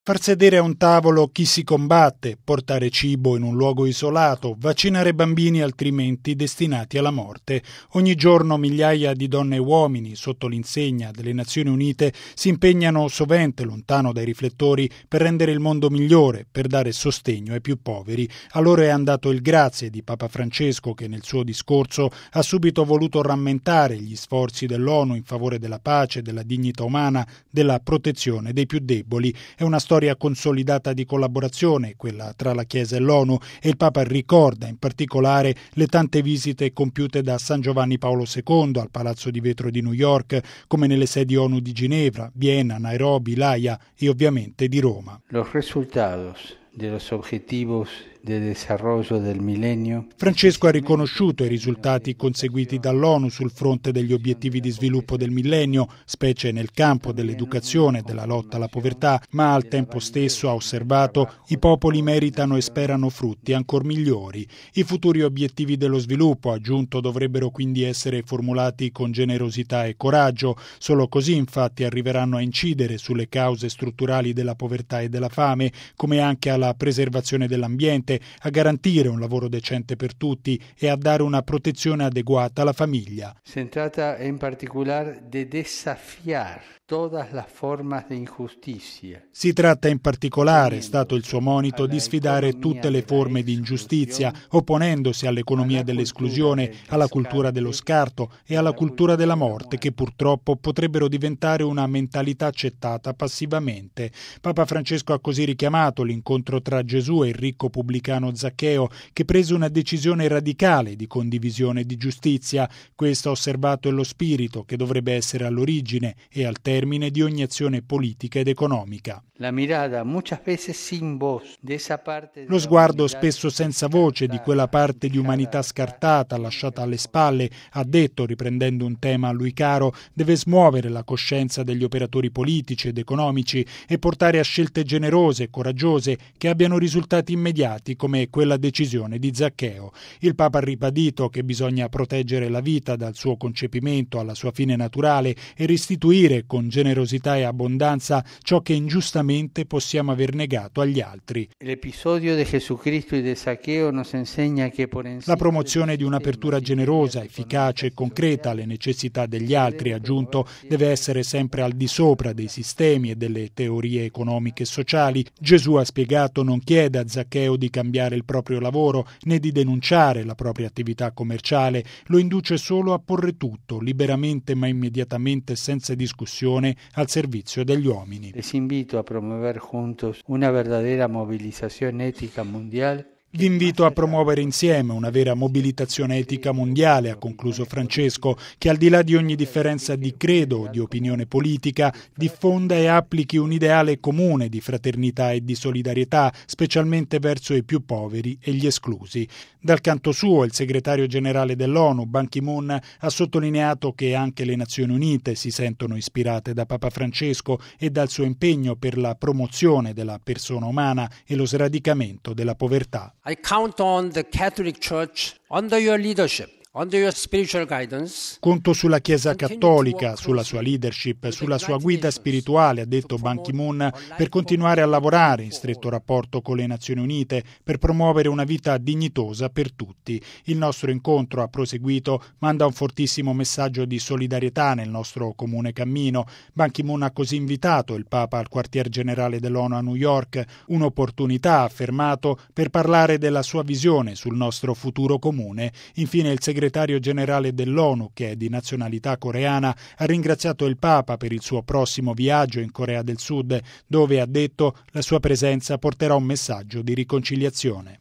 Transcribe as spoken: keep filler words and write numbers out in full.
Far sedere a un tavolo chi si combatte, portare cibo in un luogo isolato, vaccinare bambini altrimenti destinati alla morte. Ogni giorno migliaia di donne e uomini, sotto l'insegna delle Nazioni Unite, si impegnano sovente lontano dai riflettori per rendere il mondo migliore, per dare sostegno ai più poveri. A loro è andato il grazie di Papa Francesco, che nel suo discorso ha subito voluto rammentare gli sforzi dell'ONU in favore della pace, della dignità umana, della protezione dei più deboli. È una storia consolidata di collaborazione, quella tra la Chiesa e l'ONU, e il Papa ricorda in particolare le tante visite compiute da San Giovanni Paolo secondo al Palazzo di Vetro di New York, come nelle sedi ONU di Ginevra, Vienna, Nairobi, l'Aia e ovviamente di Roma. Los resultados de los objetivos de desarrollo del millennio. Francesco ha riconosciuto i risultati conseguiti dall'ONU sul fronte degli obiettivi di sviluppo del millennio, specie nel campo dell'educazione e della lotta alla povertà, ma al tempo stesso ha osservato i popoli meritano e sperano frutti ancor migliori. I futuri obiettivi dello sviluppo, ha aggiunto, dovrebbero quindi essere formulati con generosità e coraggio. Solo così infatti arriveranno a incidere sulle cause strutturali della povertà e della fame, come anche alla preservazione dell'ambiente, a garantire un lavoro decente per tutti e a dare una protezione adeguata alla famiglia. Si tratta in particolare di desafiare todas las formas de injusticia. Si tratta in particolare, è stato il suo monito, di sfidare tutte le forme di ingiustizia, opponendosi all'economia dell'esclusione, alla cultura dello scarto e alla cultura della morte, che purtroppo potrebbero diventare una mentalità accettata passivamente. Papa Francesco ha così richiamato l'incontro tra Gesù e il ricco pubblicano Zaccheo, che prese una decisione radicale di condivisione e di giustizia. Questo, ha osservato, è lo spirito che dovrebbe essere all'origine e al termine di ogni azione politica ed economica. La mirada, muchas veces sin voz, de esa parte Lo sguardo spesso senza voce di quella parte di umanità scartata, lasciata alle spalle, ha detto, riprendendo un tema a lui caro, deve smuovere la coscienza degli operatori politici ed economici e portare a scelte generose e coraggiose che abbiano risultati immediati, come quella decisione di Zaccheo. Il Papa ha ribadito che bisogna proteggere la vita dal suo concepimento alla sua fine naturale e restituire con generosità e abbondanza ciò che ingiustamente possiamo aver negato agli altri. L'episodio di Jesucristo e di Zaccheo nos insegna che por La promozione di un'apertura generosa, efficace e concreta alle necessità degli altri, aggiunto, deve essere sempre al di sopra dei sistemi e delle teorie economiche e sociali. Gesù, ha spiegato, non chiede a Zaccheo di cambiare il proprio lavoro né di denunciare la propria attività commerciale, lo induce solo a porre tutto, liberamente ma immediatamente senza discussione, al servizio degli uomini. Les invito a promover juntos una verdadera movilización ética mundial. Vi invito a promuovere insieme una vera mobilitazione etica mondiale, ha concluso Francesco, che al di là di ogni differenza di credo o di opinione politica diffonda e applichi un ideale comune di fraternità e di solidarietà, specialmente verso i più poveri e gli esclusi. Dal canto suo, il segretario generale dell'ONU, Ban Ki-moon, ha sottolineato che anche le Nazioni Unite si sentono ispirate da Papa Francesco e dal suo impegno per la promozione della persona umana e lo sradicamento della povertà. I count on the Catholic Church under your leadership. Under your spiritual guidance. Conto sulla Chiesa Cattolica, sulla sua leadership, sulla sua guida spirituale, ha detto Ban Ki-moon, per continuare a lavorare in stretto rapporto con le Nazioni Unite per promuovere una vita dignitosa per tutti. Il nostro incontro, ha proseguito, manda un fortissimo messaggio di solidarietà nel nostro comune cammino. Ban Ki-moon ha così invitato il Papa al quartier generale dell'ONU a New York, un'opportunità, ha affermato, per parlare della sua visione sul nostro futuro comune. Infine il segretario Il segretario generale dell'ONU, che è di nazionalità coreana, ha ringraziato il Papa per il suo prossimo viaggio in Corea del Sud, dove, ha detto, la sua presenza porterà un messaggio di riconciliazione.